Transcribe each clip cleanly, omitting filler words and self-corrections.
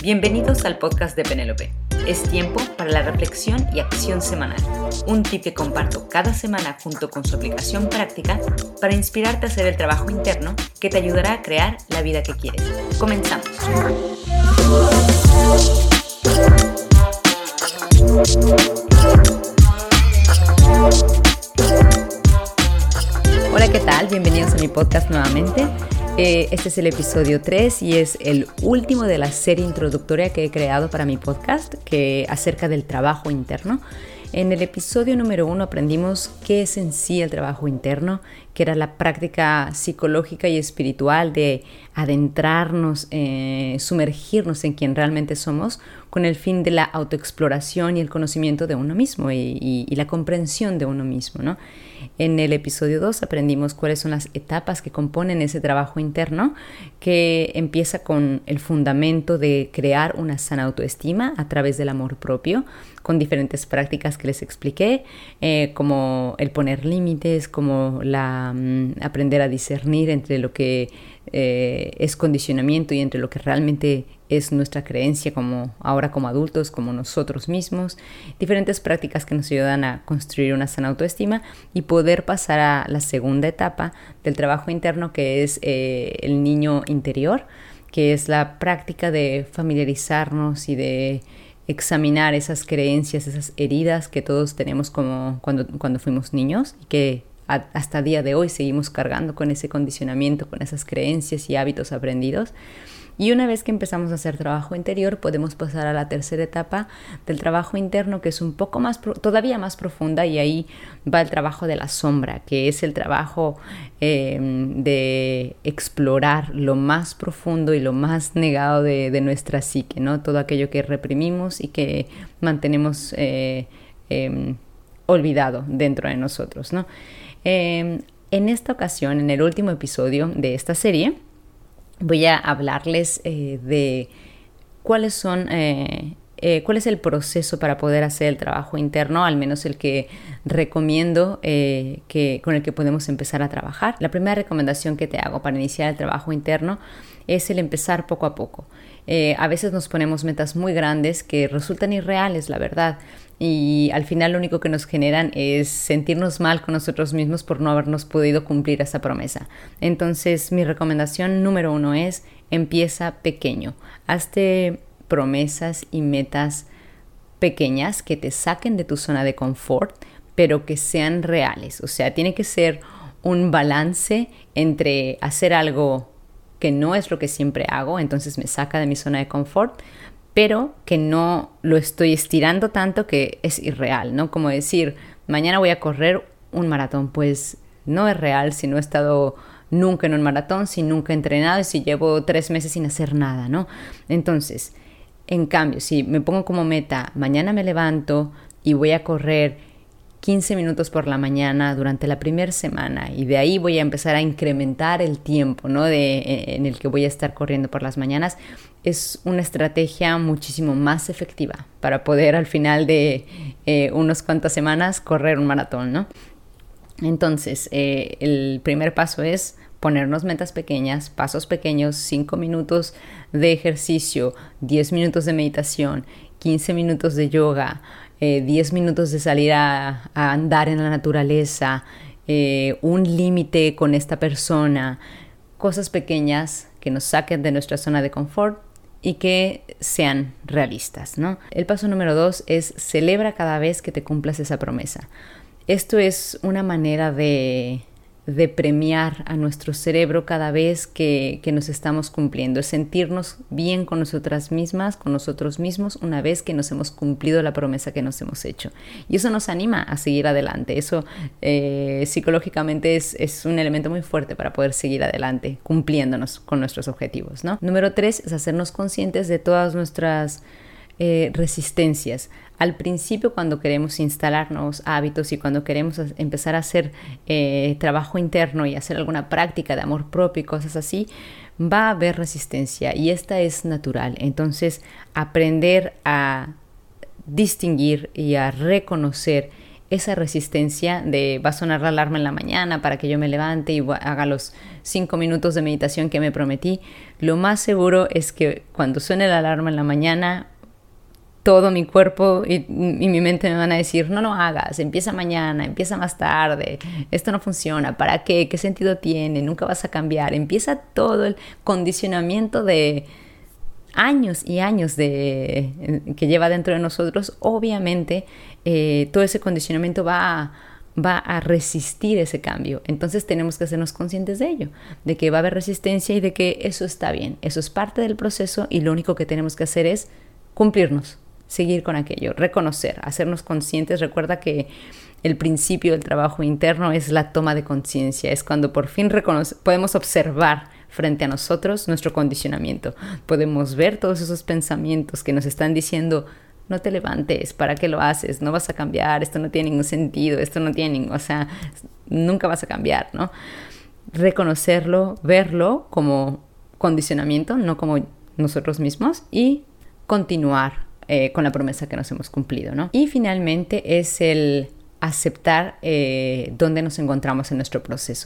Bienvenidos al podcast de Penélope. Es tiempo para la reflexión y acción semanal. Un tip que comparto cada semana junto con su aplicación práctica para inspirarte a hacer el trabajo interno que te ayudará a crear la vida que quieres. Comenzamos. Hola, ¿qué tal? Bienvenidos a mi podcast nuevamente. Este es el episodio 3 y es el último de la serie introductoria que he creado para mi podcast acerca del trabajo interno. En el episodio número 1 aprendimos qué es en sí el trabajo interno, que era la práctica psicológica y espiritual de adentrarnos, sumergirnos en quien realmente somos con el fin de la autoexploración y el conocimiento de uno mismo y la comprensión de uno mismo, ¿no? En el episodio 2 aprendimos cuáles son las etapas que componen ese trabajo interno, que empieza con el fundamento de crear una sana autoestima a través del amor propio, con diferentes prácticas que les expliqué, como el poner límites, como aprender a discernir entre lo que es condicionamiento y entre lo que realmente es nuestra creencia ahora como adultos, como nosotros mismos, diferentes prácticas que nos ayudan a construir una sana autoestima y poder pasar a la segunda etapa del trabajo interno, que es el niño interior, que es la práctica de familiarizarnos y de examinar esas creencias, esas heridas que todos tenemos como cuando fuimos niños y que hasta el día de hoy seguimos cargando con ese condicionamiento, con esas creencias y hábitos aprendidos. Y una vez que empezamos a hacer trabajo interior, podemos pasar a la tercera etapa del trabajo interno, que es un poco más, todavía más profunda, y ahí va el trabajo de la sombra, que es el trabajo de explorar lo más profundo y lo más negado de nuestra psique, ¿no? Todo aquello que reprimimos y que mantenemos olvidado dentro de nosotros, ¿no? En esta ocasión, en el último episodio de esta serie, voy a hablarles de cuál es el proceso para poder hacer el trabajo interno, al menos el que recomiendo con el que podemos empezar a trabajar. La primera recomendación que te hago para iniciar el trabajo interno es el empezar poco a poco. A veces nos ponemos metas muy grandes que resultan irreales, la verdad, y al final lo único que nos generan es sentirnos mal con nosotros mismos por no habernos podido cumplir esa promesa. Entonces, mi recomendación número 1 es: empieza pequeño. Hazte promesas y metas pequeñas que te saquen de tu zona de confort, pero que sean reales. O sea, tiene que ser un balance entre hacer algo que no es lo que siempre hago, entonces me saca de mi zona de confort, pero que no lo estoy estirando tanto que es irreal, ¿no? Como decir, mañana voy a correr un maratón, pues no es real si no he estado nunca en un maratón, si nunca he entrenado y si llevo 3 meses sin hacer nada, ¿no? Entonces, en cambio, si me pongo como meta, mañana me levanto y voy a correr 15 minutos por la mañana durante la primera semana, y de ahí voy a empezar a incrementar el tiempo, ¿no? en el que voy a estar corriendo por las mañanas, es una estrategia muchísimo más efectiva para poder al final de unas cuantas semanas correr un maratón, ¿no? Entonces, el primer paso es ponernos metas pequeñas, pasos pequeños, 5 minutos de ejercicio, 10 minutos de meditación, 15 minutos de yoga, 10 minutos de salir a andar en la naturaleza, un límite con esta persona, cosas pequeñas que nos saquen de nuestra zona de confort y que sean realistas, ¿no? El paso número 2 es: celebra cada vez que te cumplas esa promesa. Esto es una manera de premiar a nuestro cerebro cada vez que nos estamos cumpliendo, es sentirnos bien con nosotras mismas, con nosotros mismos, una vez que nos hemos cumplido la promesa que nos hemos hecho. Y eso nos anima a seguir adelante. Eso psicológicamente es un elemento muy fuerte para poder seguir adelante, cumpliéndonos con nuestros objetivos, ¿no? Número 3 es hacernos conscientes de todas nuestras resistencias. Al principio, cuando queremos instalar nuevos hábitos y cuando queremos empezar a hacer trabajo interno y hacer alguna práctica de amor propio y cosas así, va a haber resistencia, y esta es natural. Entonces, aprender a distinguir y a reconocer esa resistencia de va a sonar la alarma en la mañana para que yo me levante y haga los 5 minutos de meditación que me prometí, lo más seguro es que cuando suene la alarma en la mañana, todo mi cuerpo y mi mente me van a decir, no hagas, empieza mañana, empieza más tarde, esto no funciona, ¿para qué? ¿Qué sentido tiene? Nunca vas a cambiar. Empieza todo el condicionamiento de años y años que lleva dentro de nosotros. Obviamente todo ese condicionamiento va a resistir ese cambio. Entonces tenemos que hacernos conscientes de ello, de que va a haber resistencia y de que eso está bien, eso es parte del proceso y lo único que tenemos que hacer es cumplirnos, seguir con aquello, reconocer, hacernos conscientes. Recuerda que el principio del trabajo interno es la toma de conciencia, es cuando por fin podemos observar frente a nosotros nuestro condicionamiento. Podemos ver todos esos pensamientos que nos están diciendo, no te levantes, ¿para qué lo haces? No vas a cambiar, esto no tiene ningún sentido, esto no tiene ningún, nunca vas a cambiar, ¿no? Reconocerlo, verlo como condicionamiento, no como nosotros mismos, y continuar con la promesa que nos hemos cumplido, ¿no? Y finalmente es el aceptar dónde nos encontramos en nuestro proceso.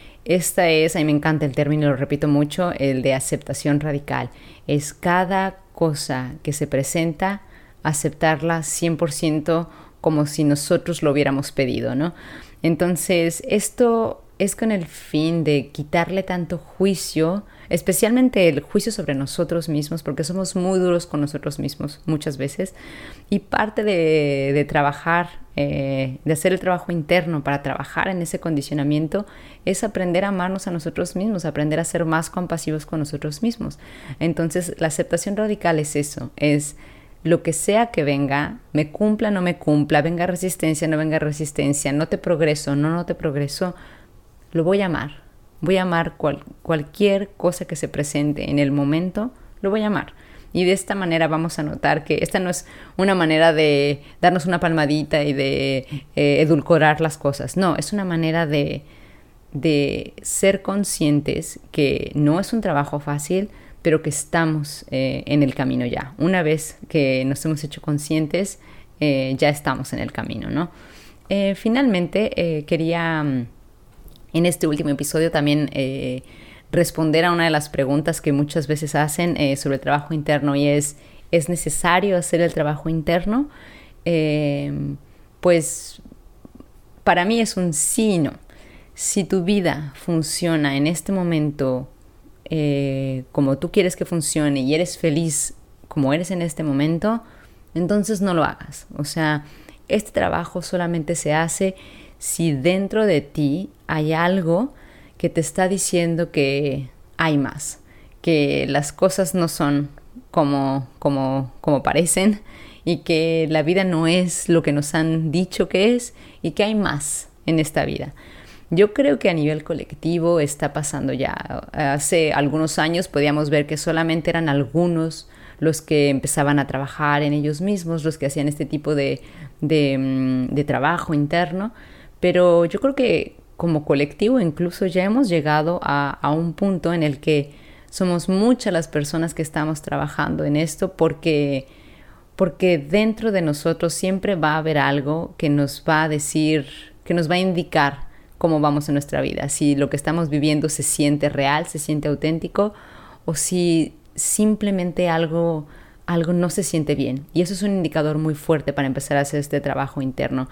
A mí me encanta el término, lo repito mucho, el de aceptación radical. Es cada cosa que se presenta, aceptarla 100% como si nosotros lo hubiéramos pedido, ¿no? Entonces, esto es con el fin de quitarle tanto juicio, especialmente el juicio sobre nosotros mismos, porque somos muy duros con nosotros mismos muchas veces. Y parte de trabajar, de hacer el trabajo interno para trabajar en ese condicionamiento, es aprender a amarnos a nosotros mismos, aprender a ser más compasivos con nosotros mismos. Entonces, la aceptación radical es eso, es lo que sea que venga, me cumpla, no me cumpla, venga resistencia, no venga resistencia, no te progreso, no te progreso, lo voy a amar. Voy a amar cualquier cosa que se presente en el momento, lo voy a amar. Y de esta manera vamos a notar que esta no es una manera de darnos una palmadita y de edulcorar las cosas. No, es una manera de ser conscientes que no es un trabajo fácil, pero que estamos en el camino ya. Una vez que nos hemos hecho conscientes, ya estamos en el camino, ¿no? Finalmente, quería en este último episodio también responder a una de las preguntas que muchas veces hacen sobre el trabajo interno, y ¿es necesario hacer el trabajo interno? Pues para mí es un sí y no. Si tu vida funciona en este momento como tú quieres que funcione y eres feliz como eres en este momento, entonces no lo hagas. O sea, este trabajo solamente se hace si dentro de ti hay algo que te está diciendo que hay más, que las cosas no son como parecen y que la vida no es lo que nos han dicho que es y que hay más en esta vida. Yo creo que a nivel colectivo está pasando ya. Hace algunos años podíamos ver que solamente eran algunos los que empezaban a trabajar en ellos mismos, los que hacían este tipo de trabajo interno, pero yo creo que como colectivo incluso ya hemos llegado a un punto en el que somos muchas las personas que estamos trabajando en esto porque dentro de nosotros siempre va a haber algo que nos va a decir, que nos va a indicar cómo vamos en nuestra vida, si lo que estamos viviendo se siente real, se siente auténtico, o si simplemente algo no se siente bien. Y eso es un indicador muy fuerte para empezar a hacer este trabajo interno.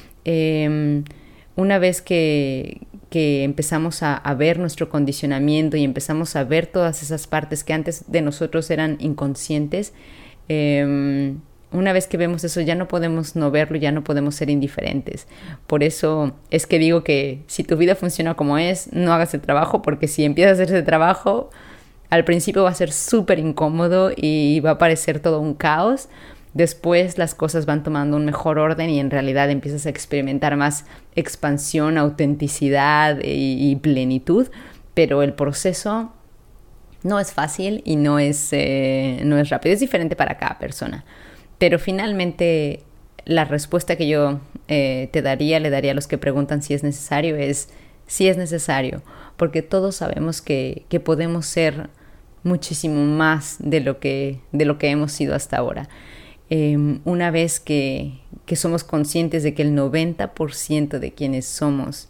Una vez que empezamos a ver nuestro condicionamiento y empezamos a ver todas esas partes que antes de nosotros eran inconscientes, una vez que vemos eso ya no podemos no verlo, ya no podemos ser indiferentes. Por eso es que digo que si tu vida funciona como es, no hagas el trabajo, porque si empiezas a hacer ese trabajo, al principio va a ser súper incómodo y va a parecer todo un caos. Después las cosas van tomando un mejor orden y en realidad empiezas a experimentar más expansión, autenticidad y plenitud, pero el proceso no es fácil y no es rápido, es diferente para cada persona. Pero finalmente la respuesta que yo le daría a los que preguntan si es necesario es sí es necesario, porque todos sabemos que podemos ser muchísimo más de lo que hemos sido hasta ahora. Una vez que que somos conscientes de que el 90% de quienes somos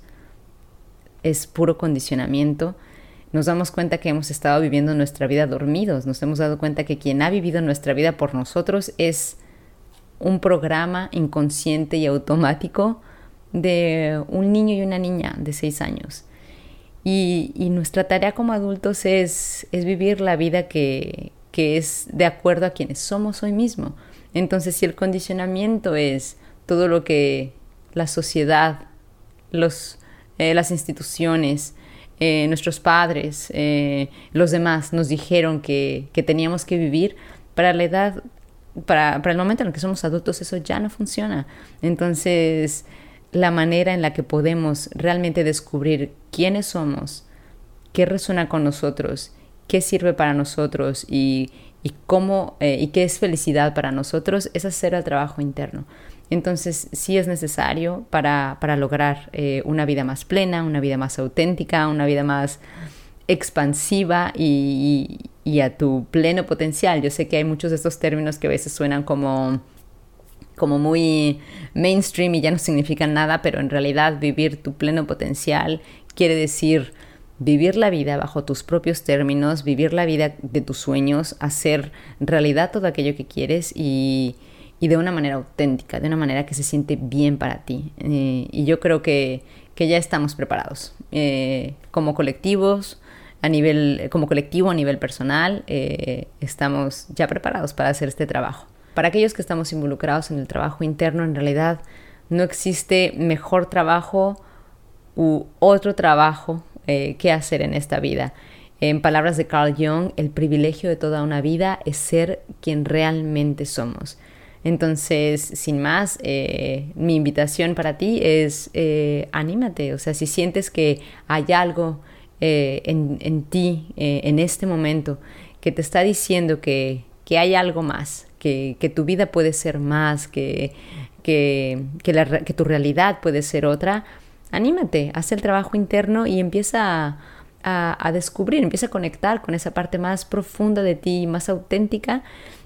es puro condicionamiento, nos damos cuenta que hemos estado viviendo nuestra vida dormidos. Nos hemos dado cuenta que quien ha vivido nuestra vida por nosotros es un programa inconsciente y automático de un niño y una niña de 6 años. Y nuestra tarea como adultos es vivir la vida que es de acuerdo a quienes somos hoy mismo. Entonces, si el condicionamiento es todo lo que la sociedad, las instituciones, nuestros padres, los demás nos dijeron que teníamos que vivir, para la edad, para el momento en el que somos adultos, eso ya no funciona. Entonces, la manera en la que podemos realmente descubrir quiénes somos, qué resuena con nosotros, qué sirve para nosotros y cómo y qué es felicidad para nosotros, es hacer el trabajo interno. Entonces, sí es necesario para lograr una vida más plena, una vida más auténtica, una vida más expansiva y a tu pleno potencial. Yo sé que hay muchos de estos términos que a veces suenan como muy mainstream y ya no significan nada, pero en realidad vivir tu pleno potencial quiere decir vivir la vida bajo tus propios términos, vivir la vida de tus sueños, hacer realidad todo aquello que quieres y de una manera auténtica, de una manera que se siente bien para ti. Y yo creo que ya estamos preparados. Como colectivos, como colectivo a nivel personal, estamos ya preparados para hacer este trabajo. Para aquellos que estamos involucrados en el trabajo interno, en realidad no existe mejor trabajo u otro trabajo que hacer en esta vida. En palabras de Carl Jung, el privilegio de toda una vida es ser quien realmente somos. Entonces, sin más, mi invitación para ti es anímate. O sea, si sientes que hay algo en ti, en este momento, que te está diciendo que hay algo más, que tu vida puede ser más, que tu realidad puede ser otra, anímate, haz el trabajo interno y empieza a descubrir, empieza a conectar con esa parte más profunda de ti, más auténtica,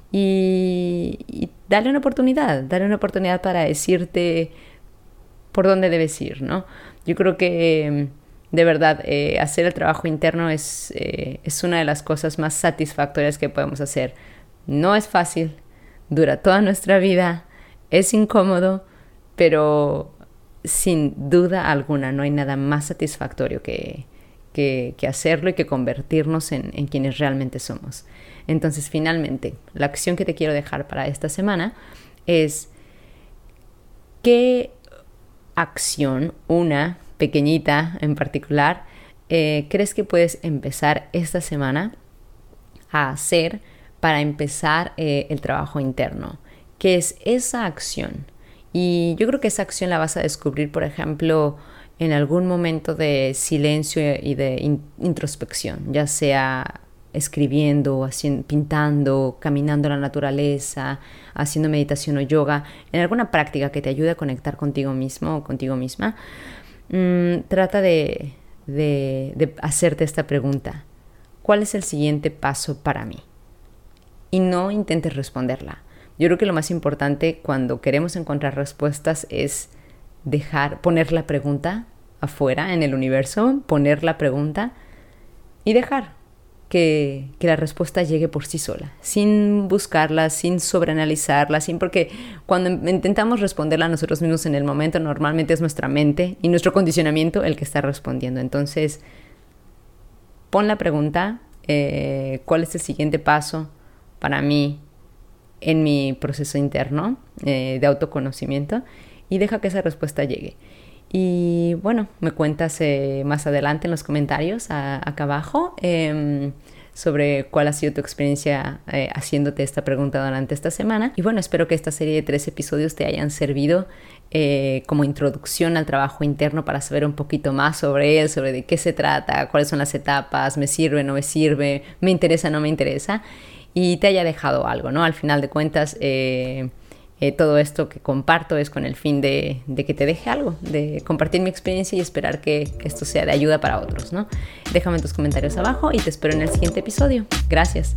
y dale una oportunidad para decirte por dónde debes ir, ¿no? Yo creo que de verdad hacer el trabajo interno es una de las cosas más satisfactorias que podemos hacer. No es fácil, dura toda nuestra vida, es incómodo, pero sin duda alguna no hay nada más satisfactorio que hacerlo y que convertirnos en quienes realmente somos. Entonces, finalmente, la acción que te quiero dejar para esta semana es: ¿qué acción, una pequeñita en particular, crees que puedes empezar esta semana a hacer para empezar el trabajo interno? ¿Qué es esa acción? Y yo creo que esa acción la vas a descubrir, por ejemplo, en algún momento de silencio y de introspección, ya sea escribiendo, pintando, caminando en la naturaleza, haciendo meditación o yoga, en alguna práctica que te ayude a conectar contigo mismo o contigo misma. Trata de hacerte esta pregunta: ¿cuál es el siguiente paso para mí? Y no intentes responderla. Yo creo que lo más importante cuando queremos encontrar respuestas es poner la pregunta afuera en el universo, poner la pregunta y dejar que la respuesta llegue por sí sola, sin buscarla, sin sobreanalizarla, porque cuando intentamos responderla a nosotros mismos en el momento, normalmente es nuestra mente y nuestro condicionamiento el que está respondiendo. Entonces, pon la pregunta: ¿cuál es el siguiente paso para mí en mi proceso interno de autoconocimiento? Y deja que esa respuesta llegue. Y bueno, me cuentas más adelante en los comentarios acá abajo sobre cuál ha sido tu experiencia haciéndote esta pregunta durante esta semana. Y bueno, espero que esta serie de 3 episodios te hayan servido como introducción al trabajo interno, para saber un poquito más sobre él, sobre de qué se trata, cuáles son las etapas, me sirve, no me sirve, me interesa, no me interesa, y te haya dejado algo, ¿no? Al final de cuentas, todo esto que comparto es con el fin de que te deje algo, de compartir mi experiencia y esperar que esto sea de ayuda para otros, ¿no? Déjame tus comentarios abajo y te espero en el siguiente episodio. Gracias.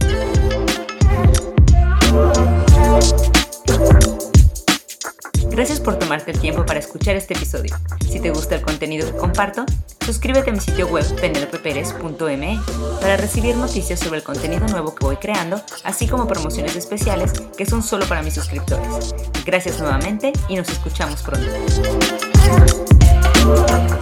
Gracias por tomarte el tiempo para escuchar este episodio. Si te gusta el contenido que comparto, suscríbete a mi sitio web penelopeperez.me para recibir noticias sobre el contenido nuevo que voy creando, así como promociones especiales que son solo para mis suscriptores. Gracias nuevamente y nos escuchamos pronto.